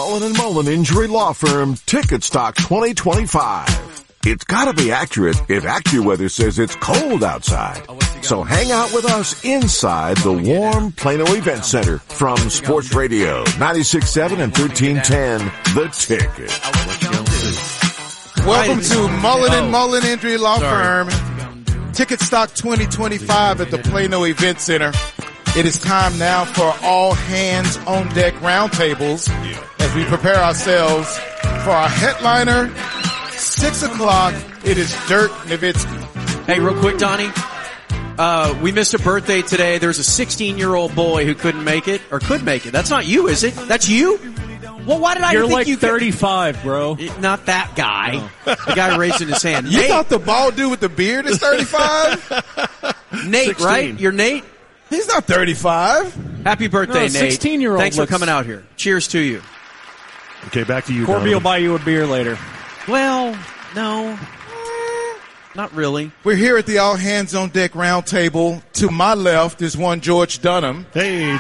Mullen & Mullen Injury Law Firm Ticket Stock 2025. It's gotta be accurate if AccuWeather says it's cold outside. So hang out with us inside the warm Plano Event Center from Sports Radio 96.7 and 1310, The Ticket. Welcome to Mullen & Mullen Injury Law Firm. Ticket Stock 2025 at the Plano Event Center. It is time now for all hands on deck roundtables as we prepare ourselves for our headliner. 6 o'clock. It is Dirk Nowitzki. Hey, real quick, Donnie. We missed a birthday today. There's a 16-year-old boy who couldn't make it, or could make it. That's not you, is it? That's you? Well, why did I You're think like you 35, bro. Not that guy. Oh. The guy raising his hand. You Nate. thought the bald dude with the beard is 35? Nate, 16. right? You're Nate? He's not 35. Happy birthday, Nate. 16-year-old. Thanks for coming out here. Cheers to you. Okay, back to you, Corby will buy you a beer later. Well, no. Not really. We're here at the All Hands on Deck roundtable. To my left is one George Dunham. Hey, Dunham.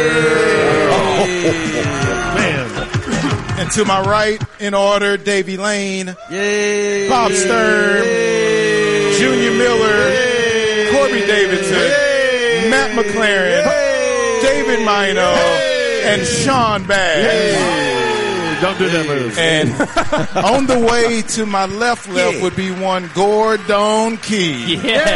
Man. And to my right, in order, Davey Lane, Yay. Bob Stern, Yay. Junior Miller, Yay. Corby Davidson, Yay. Matt McLaren, Yay. David Mino, and Sean Bass. Don't do that move. And on the way to my left would be one Gordon Key.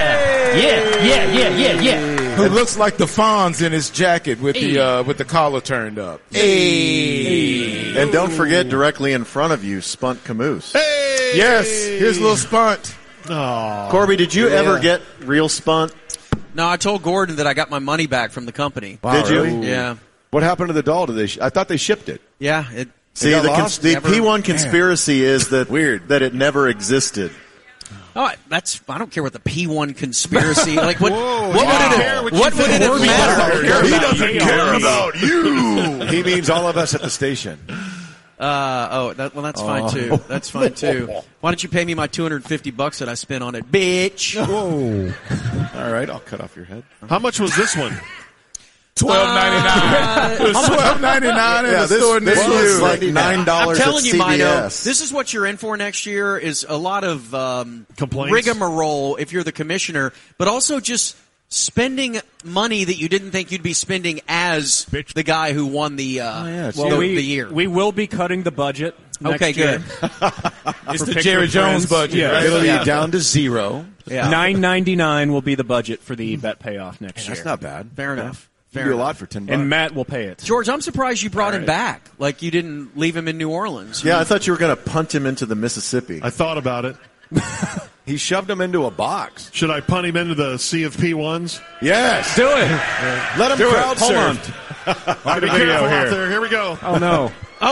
Yeah. Who looks like the Fonz in his jacket with the collar turned up. Hey. And don't forget, directly in front of you, Spunt Camoose. Hey. Yes, here's a little Spunt. Aww. Corby, did you ever get real Spunt? No, I told Gordon that I got my money back from the company. Wow, did you? Really? Yeah. What happened to the doll? I thought they shipped it. Yeah. See, the P1 conspiracy is that Weird. that it never existed. Oh, I don't care what the P1 conspiracy, like what would it have mattered? He doesn't care about you. He means all of us at the station. That's fine too. That's fine too. Why don't you pay me my $250 that I spent on it, bitch? Whoa. All right, I'll cut off your head. How much was this one? $12.99. It was $12.99 in the store next This was to like $9 I'm telling at you, Mino, CVS. this is what you're in for next year is a lot of Complaints? rigmarole if you're the commissioner, but also just spending money that you didn't think you'd be spending as the guy who won the year. We will be cutting the budget. Okay, next year. good. It's the Jerry Jones budget. Yeah. Right? It'll be down to zero. Yeah. $9.99 will be the budget for the bet payoff next year. That's not bad. Fair enough. You Fair do a enough. lot for $10. And Matt will pay it. George, I'm surprised you brought him back. Like you didn't leave him in New Orleans. Yeah, I thought you were going to punt him into the Mississippi. I thought about it. He shoved him into a box. Should I punt him into the sea of P1s? Yes. Do it. Let him crowd Hold on. surf. Be careful out there. Here we go. Oh, no.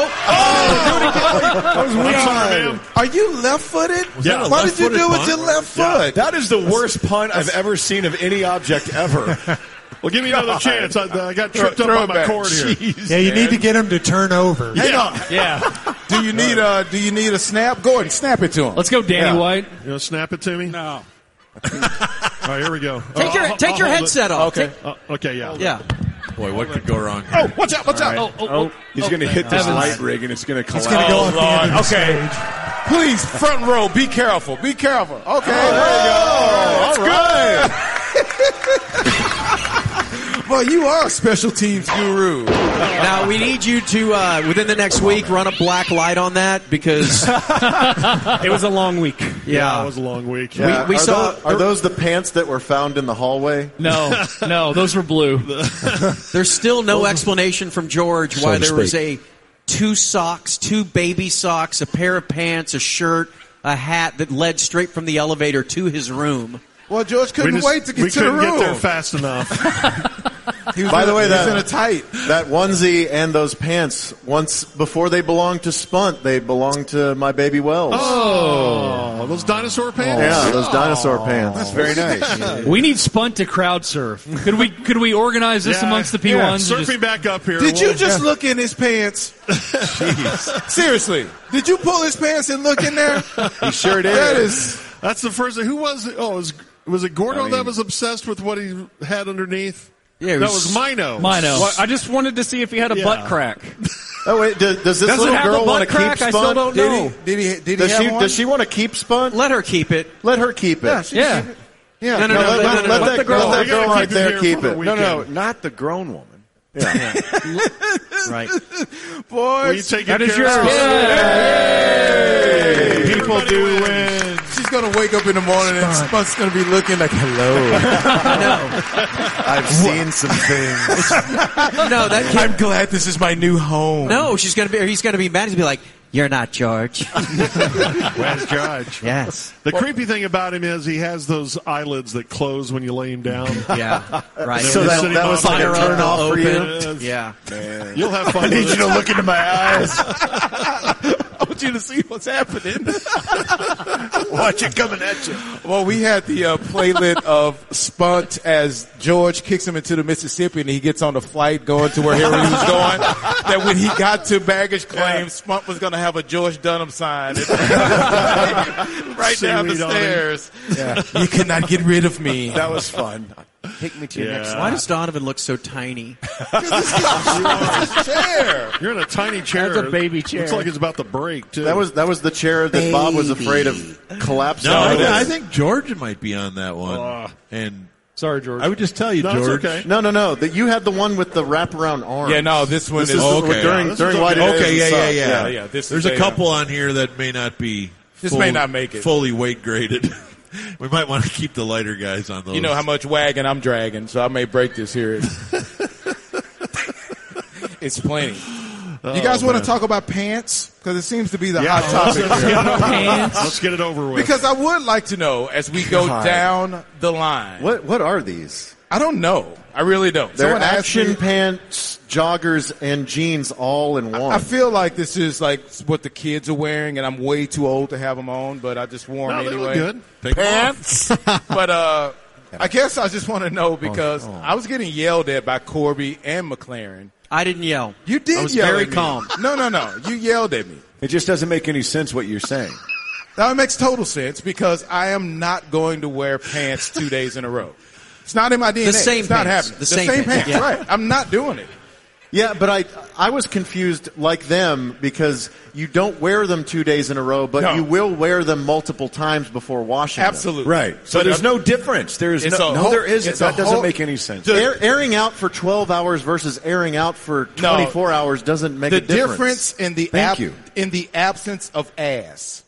I'm sorry, ma'am. Are you left-footed? Yeah, Why did you left-footed do with punt? your left foot? That is the worst punt I've ever seen of any object ever. Well, give me another chance. I got tripped up Throw on it my back. cord here. Jeez, Yeah, you man. need to get him to turn over. Hang on. Yeah. Do you need a snap? Go ahead and snap it to him. Let's go, Danny White. You want to snap it to me? No. All right, here we go. Take your hold headset it. off. Okay. Okay, yeah. Yeah. Boy, what could go wrong? Oh, watch out! Watch out! He's going to hit this Heavens. light rig and it's going to collapse. It's going to go off the end of the Okay. stage. Please, front row, be careful. Be careful. Okay, Oh, there you go. That's good. Well, you are a special teams guru. Now we need you to within the next week run a black light on that because It was a long week. Yeah, it was a long week. Yeah. we saw- Are those the pants that were found in the hallway? No, those were blue. there's still no explanation from George why to there was speak. two baby socks, a pair of pants, a shirt, a hat that led straight from the elevator to his room. Well, George couldn't wait to get to the room. We couldn't get there fast enough. By the way, he was in a tight. That onesie and those pants, once before they belonged to Spunt, they belonged to my baby Wells. Oh, those dinosaur pants? Yeah, those dinosaur pants. That's very nice. We need Spunt to crowd surf. Could we organize this amongst the P1s? Yeah, and surf just- me back up here. Did you just look in his pants? Seriously, did you pull his pants and look in there? He sure did. That is. That's the first thing. Who was it? Oh, was it Gordo that was obsessed with what he had underneath? Yeah, that was Mino. Well, I just wanted to see if he had a butt crack. Oh wait, does this little girl want to keep Spunt? I still don't know. Did he have one? Does she want to keep Spunt? Let her keep it. Let her keep it. Yeah, she can keep it. Yeah. No. Let that girl right there keep it. No, not the grown woman. Yeah. Right. Boys, you take That is yours. Yay! People do win. she's going to wake up in the morning and Spunt's going to be looking like, hello. I've seen some things. No, that kid, I'm glad this is my new home. no, he's going to be mad. He's going to be like, you're not George. Where's George? Yes. The creepy thing about him is he has those eyelids that close when you lay him down. Yeah. Right. So that was like a turn off for you? Yeah. Man. You'll have fun with it. to look into my eyes. I want you to see what's happening. Watch it coming at you. Well, we had the playlet of Spunt as George kicks him into the Mississippi and he gets on the flight going to where he was going. That when he got to baggage claim, Spunt was going to have a George Dunham sign right down the stairs. Yeah. You cannot get rid of me. That was fun. Take me to your next Why does Donovan look so tiny? chair. You're in a tiny chair. That's a baby chair. Looks like it's about to break, too. That was the chair that Bob was afraid of collapsing. No, I think George might be on that one. And Sorry, George. I would just tell you, No, it's George. okay. No. You had the one with the wraparound arms. Yeah, no, this one is okay. During White It Is Okay, and stuff. yeah. This There's is a couple on here that may not be. This may not make it. Fully weight graded. We might want to keep the lighter guys on those. You know how much wagon I'm dragging, so I may break this here. It's plenty. You guys want to talk about pants? Because it seems to be the hot topic here. Let's get it over with. Because I would like to know, as we go down the line. What are these? I don't know. I really don't. They're Someone asked action me- pants, joggers, and jeans all in one. I feel like this is like what the kids are wearing, and I'm way too old to have them on, but I just wore them No, they anyway. look good. Pants. But I guess I just want to know because I was getting yelled at by Corby and McLaren. I didn't yell. You did I was yell very at me. calm. No. You yelled at me. It just doesn't make any sense what you're saying. Now, it makes total sense because I am not going to wear pants 2 days in a row. It's not in my DNA. The same it's not pants. happening. The same pants, yeah. right. I'm not doing it. Yeah, but I was confused like them because you don't wear them 2 days in a row, but you will wear them multiple times before washing them. Absolutely. Right. So there's no difference. There isn't. There isn't. That doesn't make any sense. Airing out for 12 hours versus airing out for 24 hours doesn't make a difference. The difference in the absence of ass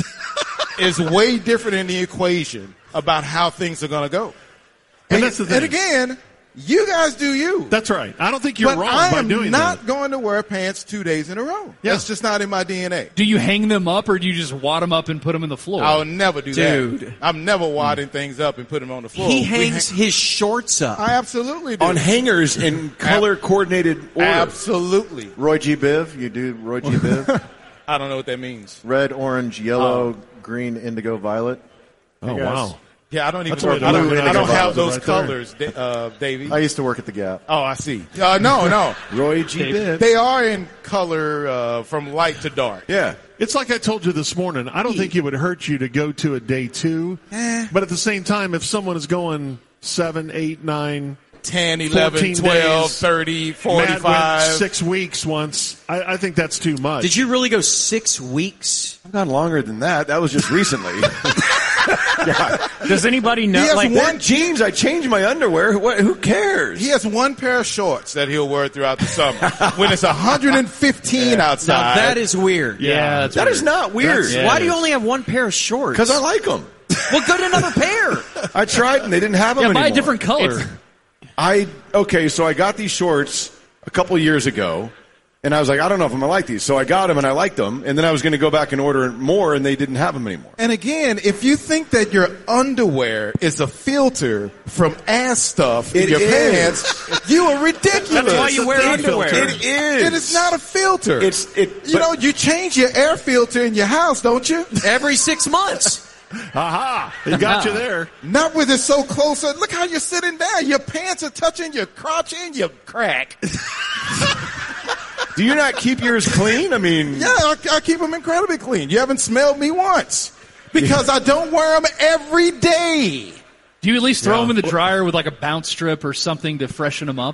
is way different in the equation about how things are going to go. And that's the thing. And again, you guys do you. That's right. I don't think you're but wrong I by am doing not that. going to wear pants 2 days in a row. Yeah. That's just not in my DNA. Do you hang them up or do you just wad them up and put them in the floor? I'll never do Dude. that. I'm never wadding things up and put them on the floor. He hangs his shorts up. I absolutely do. On hangers in color coordinated order. Absolutely. Roy G. Biv, you do Roy G. Biv? I don't know what that means. Red, orange, yellow, green, indigo, violet. Oh, wow. Yeah, I don't even. That's what I don't indigo have violet those right there. colors, Davey. I used to work at the Gap. Oh, I see. No. Roy G. Biv. They are in color from light to dark. Yeah. It's like I told you this morning. I don't think it would hurt you to go to a day two. But at the same time, if someone is going 7, 8, 9, 10, 11, 14 12, days, 30, Matt 45. went 6 weeks once. I think that's too much. Did you really go 6 weeks? I've gone longer than that. That was just recently. Does anybody He know? has Like, one Jeans, I change my underwear. Who cares? He has one pair of shorts that he'll wear throughout the summer. When it's 115 outside. Now, that is weird. yeah, that's That is not weird. Why do you only have one pair of shorts? Because I like them. Well, go to another pair. I tried and they didn't have them yeah, anymore. buy a different color. So I got these shorts a couple years ago, and I was like, I don't know if I'm going to like these. So I got them, and I liked them, and then I was going to go back and order more, and they didn't have them anymore. And again, if you think that your underwear is a filter from ass stuff in It your is. pants, you are ridiculous. That's why you wear underwear. It is. It is not a filter. You change your air filter in your house, don't you? Every 6 months. Aha! He got you there. Not with it so close. Look how you're sitting down. Your pants are touching your crotch and your crack. Do you not keep yours clean? I mean, Yeah, I keep them incredibly clean. You haven't smelled me once because I don't wear them every day. Do you at least throw them in the dryer with like a bounce strip or something to freshen them up?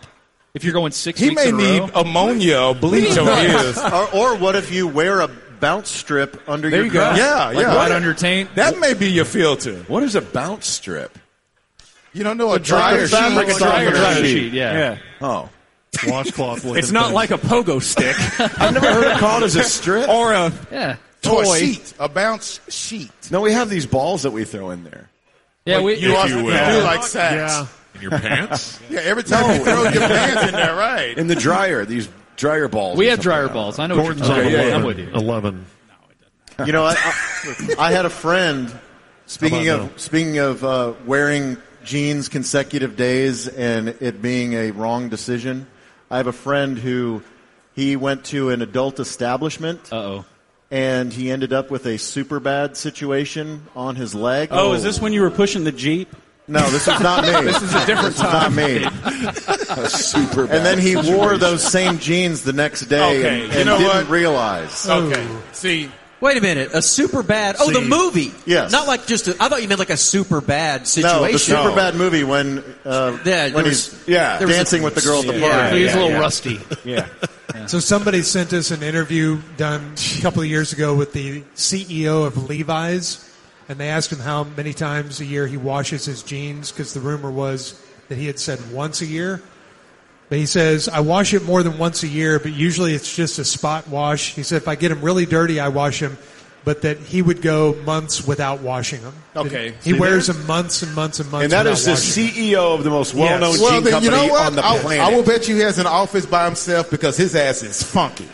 If you're going 6 He weeks may in a need row. ammonia or bleach on his. Or what if you wear a bounce strip under There your you go. grass? Yeah, Like yeah. right under taint. That may be your filter. What is a bounce strip? You don't know a dryer sheet? Like a dryer sheet, Yeah. Oh. Washcloth. It's not like a pogo stick. I've never heard it called as a strip. Or a Or toy. a sheet, a bounce sheet. No, we have these balls that we throw in there. Yeah, You also you do will. like sacks. Yeah. In your pants? Yeah, every time you throw your pants in there, right? In the dryer, these dryer balls. we or have something dryer like that. balls. I know what you're Gordon's talking on about. I'm 11. with you. 11. You know, I had a friend. Speaking of wearing jeans consecutive days and it being a wrong decision, I have a friend who he went to an adult establishment. Uh-oh. And he ended up with a super bad situation on his leg. Oh, is this when you were pushing the Jeep? No, this is not me. This is a different Not me. Super bad. And then he wore those same jeans the next day Okay, and you know didn't what? realize. Okay. See, Wait a minute, a super bad. Oh, the movie. Yes. Not like just. I thought you meant like a super bad situation. No, the super bad movie when there he's was a- dancing with the girl at the Yeah, party. he's a little rusty. Yeah. So somebody sent us an interview done a couple of years ago with the CEO of Levi's, and they asked him how many times a year he washes his jeans, because the rumor was that he had said once a year. But he says, I wash it more than once a year, but usually it's just a spot wash. He said, if I get them really dirty, I wash them, but that he would go months without washing them. Okay. He wears them months and months and months And that without is the washing them. CEO of the most well-known well, jean then, company you know what? on the planet. I will bet you he has an office by himself because his ass is funky.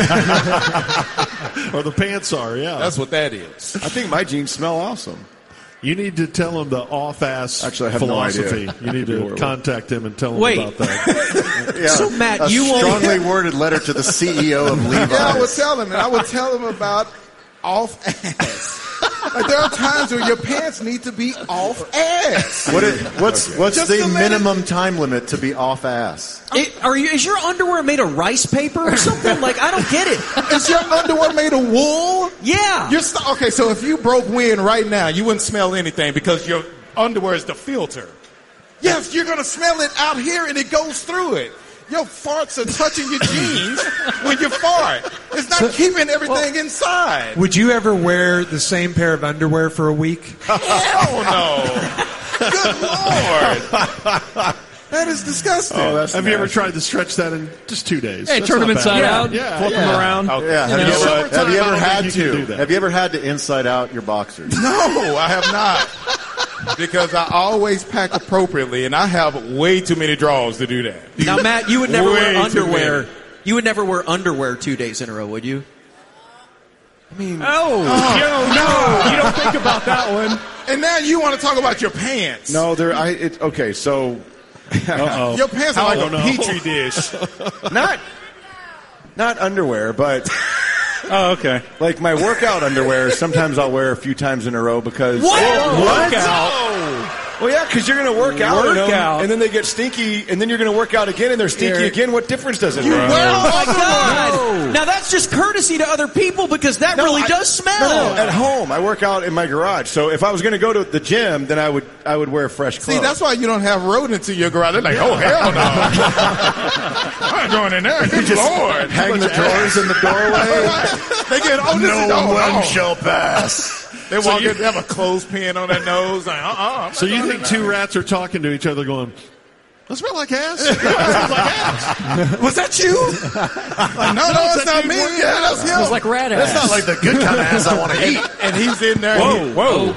Or the pants are, yeah. That's what that is. I think my jeans smell awesome. You need to tell him the off-ass Actually, I have no philosophy. idea. You need to Horrible. contact him and tell him Wait. about that. Yeah, So, Matt, a you won't- strongly worded letter to the CEO of Levi's. Yeah, I would tell him, and I would tell him about off ass. Like, there are times where your pants need to be off ass. What's Just the to let minimum time limit to be off ass? Is your underwear made of rice paper or something? Like, I don't get it. Is your underwear made of wool? Yeah. Okay, so if you broke wind right now, you wouldn't smell anything because your underwear is the filter. Yes, you're going to smell it out here and it goes through it. Your farts are touching your jeans when you fart. It's not keeping everything inside. Would you ever wear the same pair of underwear for a week? Hell no. Good Lord. That is disgusting. Have you ever tried to stretch that in just 2 days? Hey, That's turn not them bad. inside out, Yeah, flip them around. Okay. Yeah, have Summertime, you I ever don't had think you can do to? that. Have you ever had to inside out your boxers? No, I have not. Because I always pack appropriately, and I have way too many drawers to do that. Now, Matt, you would never Way wear too underwear. many. You would never wear underwear 2 days in a row, would you? No, you don't think about that one. And now you want to talk about your pants. No, okay, so Your pants are like a petri dish. not underwear, but Oh, okay. like my workout underwear, sometimes I'll wear a few times in a row because Workout. Well, yeah, because you're going to work out in them, Workout. and then they get stinky, and then you're going to work out again, and they're stinky again. What difference does it make? Oh my God! Now that's just courtesy to other people because that really does smell. No, at home. I work out in my garage. So if I was going to go to the gym, then I would wear fresh clothes. See, that's why you don't have rodents in your garage. They're like, oh, hell no. I ain't going in there. Good Lord. Hang the drawers in the doorway. They get, oh, this is, oh, no. shall pass. They walk in, they have a clothespin on their nose. Like, So you think two rats are talking to each other going, that smell like ass? That smells like ass. Was that you? Like, no, it's not me. Yeah, that's him. It was like rat ass. That's not like the good kind of ass I want to eat. And he's in there. Whoa.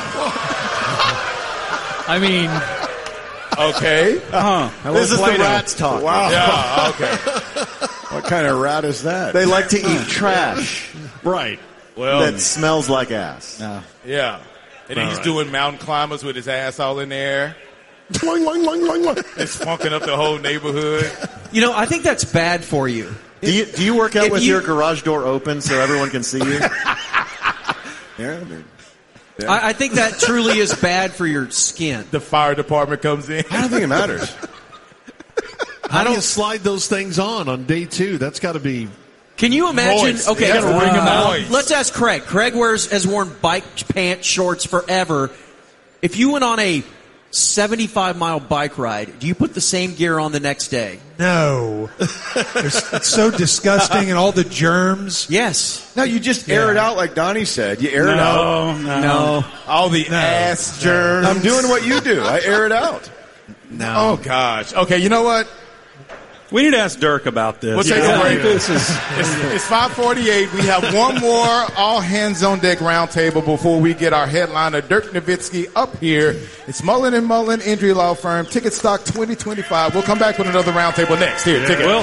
I mean, Okay. This is the rats talk. Wow. Yeah, okay. What kind of rat is that? They like to eat trash Right. Well, that smells like ass. yeah. And then he's doing mountain climbers with his ass all in the air. It's funking up the whole neighborhood. You know, I think that's bad for you. Do you work out If with you- your garage door open so everyone can see you? Yeah, I mean, I think that truly is bad for your skin. The fire department comes in. I don't think it matters. How do you slide those things on day 2? That's got to be... Can you imagine? Moist. Okay, You gotta wring 'em out. Moist. let's ask Craig. Craig has worn bike pants shorts forever. If you went on a 75-mile bike ride. Do you put the same gear on the next day? No. It's so disgusting and all the germs. Yes. No, you just air it out like Donnie said. You air it out. No. All the ass germs. I'm doing what you do. I air it out. No. Oh, gosh. Okay, you know what? We need to ask Dirk about this. We'll take a break. This is It's 5:48. We have one more all hands on deck roundtable before we get our headliner Dirk Nowitzki up here. It's Mullen & Mullen Injury Law Firm, Ticket Stock 2025. We'll come back with another roundtable next. Here, Ticket.